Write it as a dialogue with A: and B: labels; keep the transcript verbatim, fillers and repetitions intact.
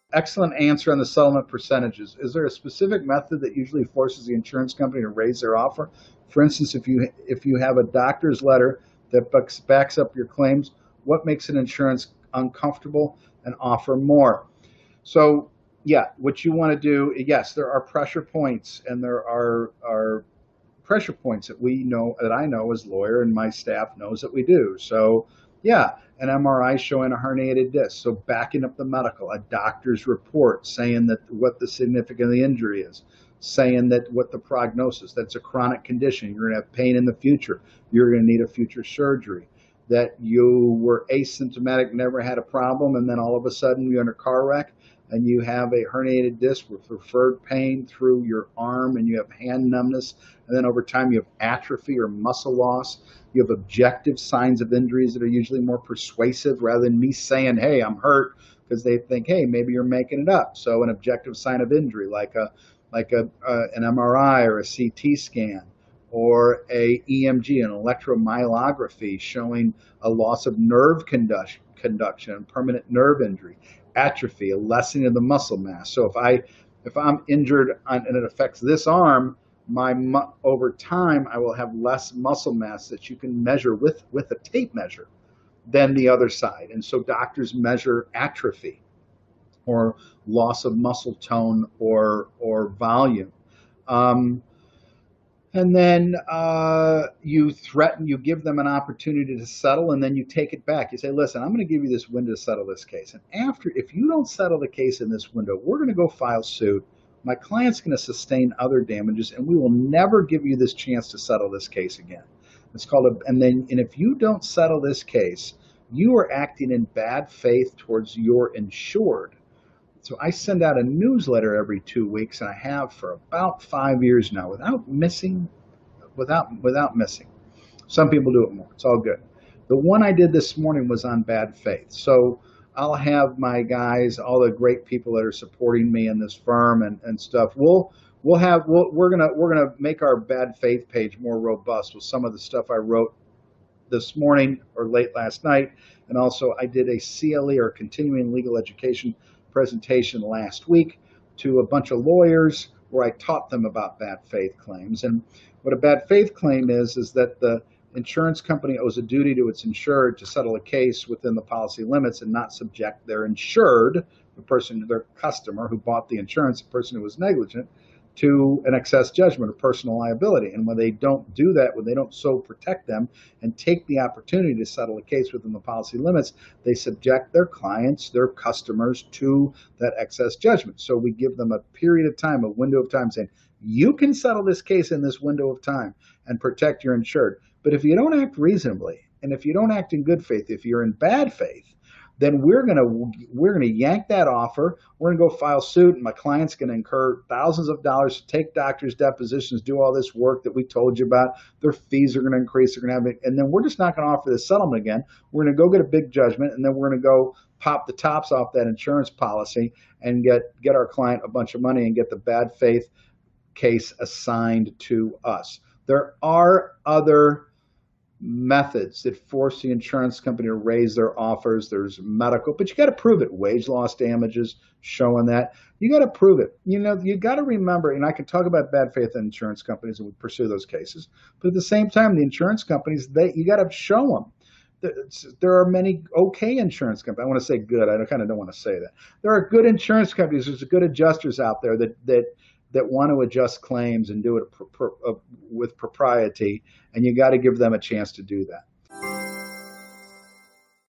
A: Excellent answer on the settlement percentages. Is there a specific method that usually forces the insurance company to raise their offer? For instance, if you if you have a doctor's letter that backs, backs up your claims, what makes an insurance uncomfortable and offer more? So, yeah, what you want to do, yes, there are pressure points, and there are are pressure points that we know that I know as lawyer and my staff knows that we do. So yeah, an M R I showing a herniated disc. So backing up the medical, a doctor's report saying that what the significance of the injury is, saying that what the prognosis, that's a chronic condition. You're going to have pain in the future. You're going to need a future surgery. That you were asymptomatic, never had a problem, and then all of a sudden you're in a car wreck and you have a herniated disc with referred pain through your arm, and you have hand numbness, and then over time you have atrophy or muscle loss. You have objective signs of injuries that are usually more persuasive rather than me saying, hey, I'm hurt, because they think, hey, maybe you're making it up. So an objective sign of injury like a like a uh, an M R I or a C T scan or a E M G, an electromyography showing a loss of nerve conduction, conduction, permanent nerve injury, atrophy, a lessening of the muscle mass. So if I if I'm injured on, and it affects this arm, my over time I will have less muscle mass that you can measure with with a tape measure than the other side. And so doctors measure atrophy or loss of muscle tone or or volume. Um, and then uh, you threaten, you give them an opportunity to settle, and then you take it back. You say, listen, I'm going to give you this window to settle this case. And after, if you don't settle the case in this window, we're going to go file suit. My client's going to sustain other damages, and we will never give you this chance to settle this case again. It's called a, and then, and if you don't settle this case, you are acting in bad faith towards your insured. So I send out a newsletter every two weeks, and I have for about five years now, without missing, without without missing. Some people do it more. It's all good. The one I did this morning was on bad faith. So I'll have my guys, all the great people that are supporting me in this firm and, and stuff. We'll we'll have we'll, we're gonna we're gonna make our bad faith page more robust with some of the stuff I wrote this morning or late last night, and also I did a C L E or continuing legal education presentation last week to a bunch of lawyers where I taught them about bad faith claims. And what a bad faith claim is, is that the insurance company owes a duty to its insured to settle a case within the policy limits and not subject their insured, the person, their customer who bought the insurance, the person who was negligent, to an excess judgment or personal liability. And when they don't do that, when they don't so protect them and take the opportunity to settle a case within the policy limits, they subject their clients, their customers, to that excess judgment. So we give them a period of time, a window of time, saying, you can settle this case in this window of time and protect your insured. But if you don't act reasonably, and if you don't act in good faith, if you're in bad faith, then we're gonna we're gonna yank that offer. We're gonna go file suit, and my client's gonna incur thousands of dollars to take doctors' depositions, do all this work that we told you about. Their fees are gonna increase. They're gonna have, it, and then we're just not gonna offer this settlement again. We're gonna go get a big judgment, and then we're gonna go pop the tops off that insurance policy and get get our client a bunch of money and get the bad faith case assigned to us. There are other methods that force the insurance company to raise their offers. There's medical, but you got to prove it. Wage loss damages showing that. You got to prove it. You know, you got to remember, and I can talk about bad faith in insurance companies and we pursue those cases, but at the same time, the insurance companies, they you got to show them. There are many okay insurance companies. I want to say good. I kind of don't want to say that. There are good insurance companies. There's good adjusters out there that that that want to adjust claims and do it pro, pro, uh, with propriety, and you got to give them a chance to do that.